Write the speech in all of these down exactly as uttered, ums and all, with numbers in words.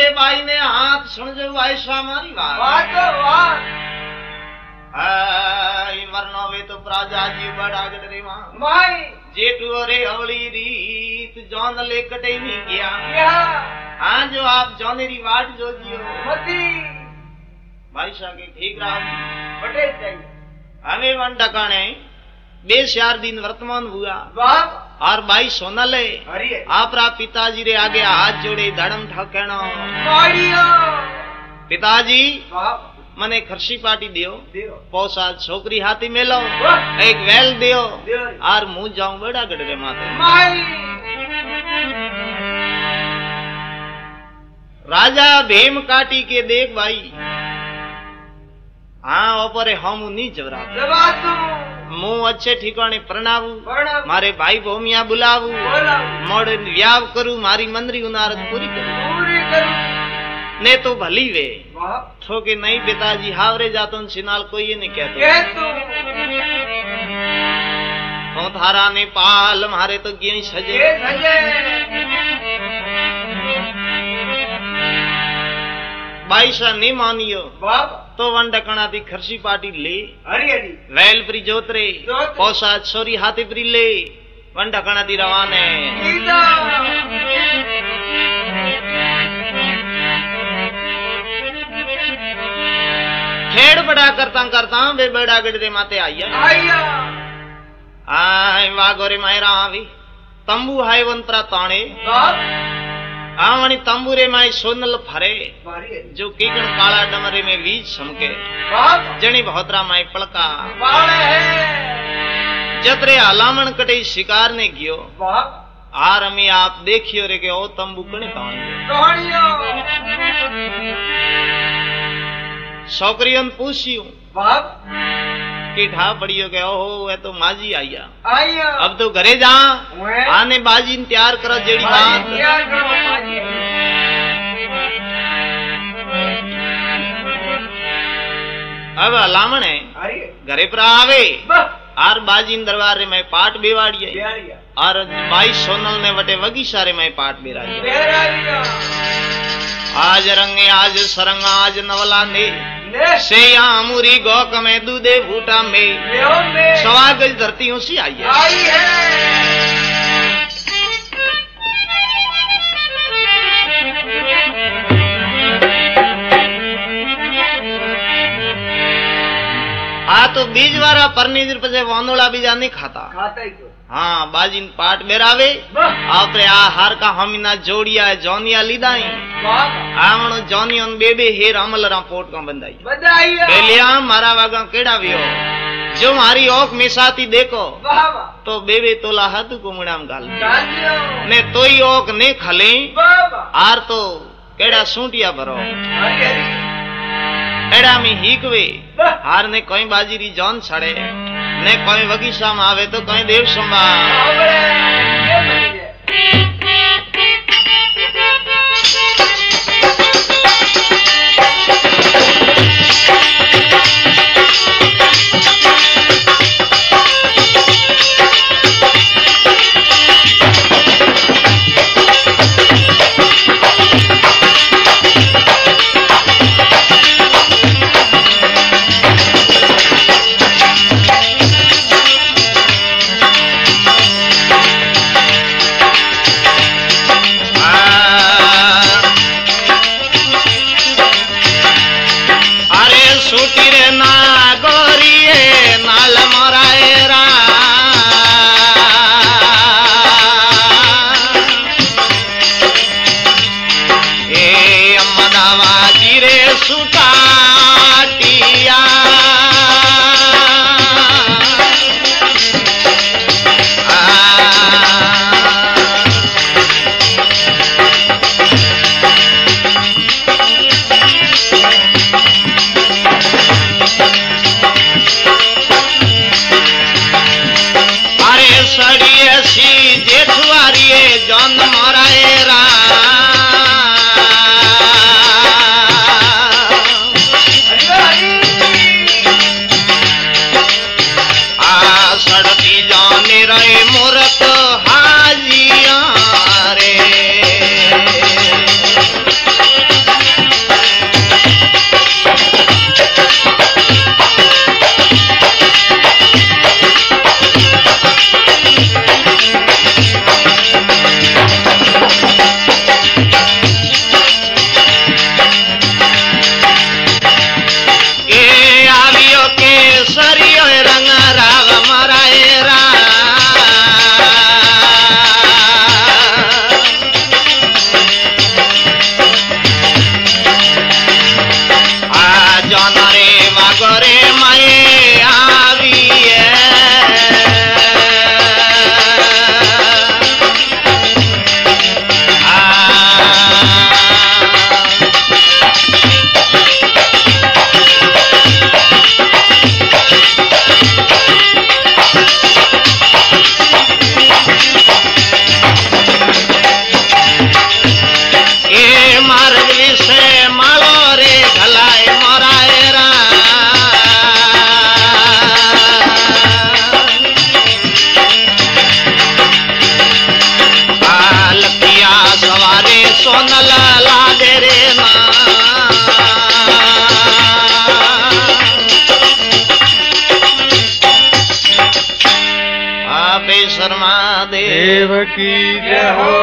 रे बाई ने हाथ सुन जो ऐसा मारी बात बात तो बात आई वरनो वे तो प्राजा जी बड़ा गडरे मां माई जेठू रे अवली रीत जौन ले कटे नहीं गया क्या हाँ जो आप जौनेरी वाट जो जियो मती भाई साहब के ठीक रहा बटे चाहिए हमें वन टकाने बेस चार दिन वर्तमान हुआ बाप और भाई सोनले हरिये आपरा पिताजी रे आगे हाथ जोड़े धड़म ठकेणो माड़ियो पिताजी बाप मने खर्ची पाटी दियो दियो पोसा छोकरी हाथी मेलो वाह! एक वेल दियो दियो और मुंह जाऊं बड़ा गडरे माथे माई राजा भीम काटी के देख भाई हाँ ओपरे हम नहीं जवरा जवा तू मुंह अच्छे ठिकाने प्रणावू बड़ा मारे भाई भोमिया बुलावू बोला मोड़ व्याव करू मारी मंदरी उनारत पूरी करू पूरी करू ने तो भली वे बाप थो के नहीं पिताजी हावरे जातो सिनाल कोई ये नहीं कहतो के तू तो थारा ने पाल मारे तो गिय सजे ये सजे बाईसा नहीं मानियो बाप तो वन डकना थी खर्ची पार्टी ले हरी हरी वैल प्री जोतरे जोतरे। पोसा छोरी हाथी प्री ले वन डकना थी रवाने गीता खेड़ बड़ा करता करता वे बड़ा गडरे माते आइया आया आय वागोरे मायरा आवी तंबू हाय वन प्रा ताणे बाप आवणी तंबूरे माय सोनल फरे हरी हरी जो कीकण काला डमरे में बीज समके बाप जणी भौतरा माय पलका बाड़े है जतरे हलामण कटे शिकार ने गियो बाप आर अमी आप देखियो रे के ओ तंबू कने ताण कहानियों छोकरियन पूछियो बाप कि ठा पड़ियो के ओहो ये तो माजी आइया आया अब तो घरे जा वे आने बाजी ने तैयार करो जेड़ी बात क्या करो माजी अब हलामण है हरी घरे पर आवे बाप आर बाजी ने दरबार में पाट बेवाड़िए बिहारिया और बाई सोनल ने वटे वगी सारे में पाट बेराई बिहारिया आज रंगे आज सरंग आज नवला ने ने सेया अमूरी गौक में दूधे भूटा में लियो में सवा गज धरती उसी आई है आई है आ तो बीज वारा परनी दिर पसे वांदोला बीजा नहीं खाता खाता ही तो हाँ बाजीन पाट बेरावे बाप आपरे आ हार का हमीना जोड़िया जोनिया लीदाई बाप आवणो जोनियन बेबे हेर अमल रा पोट का बंदाई बधाई बेलिया मारा वागा केड़ा वियो जो मारी ओख मिसाती देखो बाबा तो बेबे तोला हाथ को मुड़ाम गाल गालियो ने तोई ओख ने खले बाबा आर तो केड़ा सूटिया भरो हरी हरी एड़ा में हीकवे बाप हार ने कोई बाजीरी जौन छड़े ने कोई वगीसा में आवे तो कोई देव संभा बाबरे ये बनिए देव की जय हो।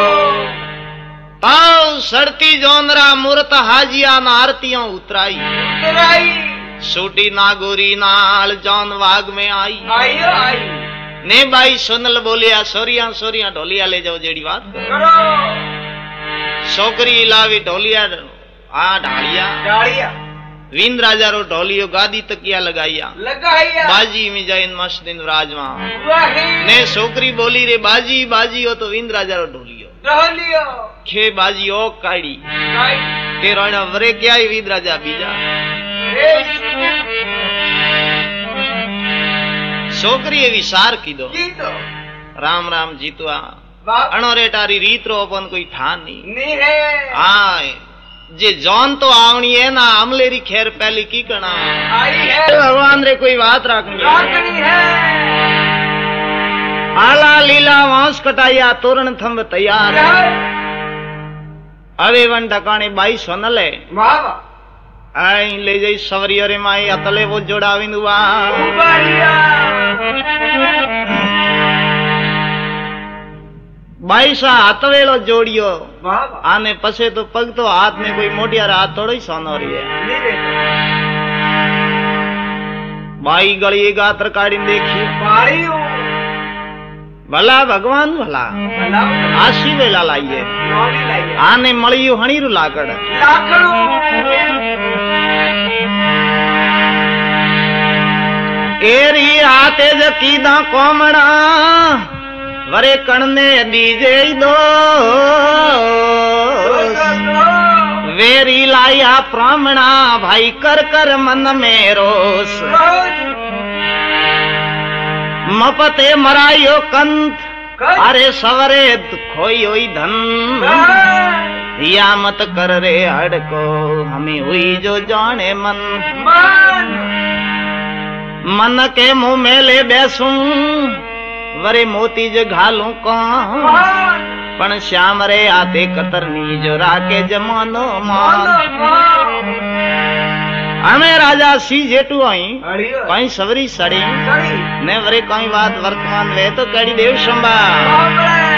ताव सड़ती जोनरा मूर्त हाजिया न आरतियों उतराई उतराई सूटी नागोरी नाल जौन वाग में आई आइयो आई ने भाई सुनल बोलिया सोरिया सोरिया ढोलिया ले जाओ जेड़ी बात करो करो छोकरी लावी ढोलिया आ ढालिया डालिया वींद राजा रो ढोलियो गादी तकिया लगाइया लगाइया बाजी में जाइन मस्त दिन राजवा वही ने छोकरी बोली रे बाजी बाजी हो तो वींद राजा रो ढोलियो ढोलियो खे बाजी ओ काड़ी काई के रोना वरे क्या ही वींद राजा बीजा रे छोकरी एवी सार की दो की तो राम राम जीतवा बाप अणोरे टारी रीत रो अपन कोई ठान नहीं नहीं है आए जे जौन तो आवनी है ना अमलेरी खैर पहली की करना आई है भगवान रे कोई बात रखनी राखनी है आला लीला वांस कटाइया तोरण थंब तैयार अवे वन ढकाने बाई सोनल है वाह वाह आई ले जाई सवरी रे माई अतले वो जोड़ाविंदुआ उबारिया बाई सा हाथवेलो जोड़ियो वाह वाह आने पसे तो पग तो हाथ में कोई मोटिया हाथ थोड़ा ही सोनो रही है नहीं देखो बाई गली गात्र काड़ी देखी बारी हूँ भला भगवान भला भला आशी वेला लाइए नौली लाइए आने मळियो हणीरु लाकड़ लाखड़ू एरी आते ज कीदा कोमड़ा वरे कणने दीजे दो वेरी लाया प्रामणा भाई कर कर मन में रोस मपते मरायो कंत अरे सवरे खोई हुई धन या मत कर रे हड़को हमें हुई जो जाने मन मन के मुंह में ले बैसूं वरे मोती जो घालू कौन पण श्याम रे आते कतरनी जो राके जमानो मान हमें राजा सी जेटू आई कहीं सवरी सड़ी ने वरे कहीं बात वर्तमान वे तो कड़ी देव संभा